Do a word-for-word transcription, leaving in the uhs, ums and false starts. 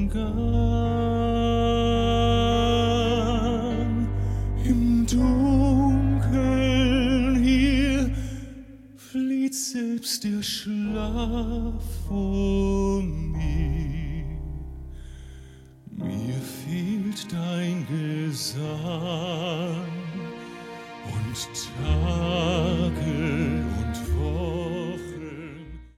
Gang. Im Dunkeln hier flieht selbst der Schlaf vor mir. Mir fehlt dein Gesang und Tage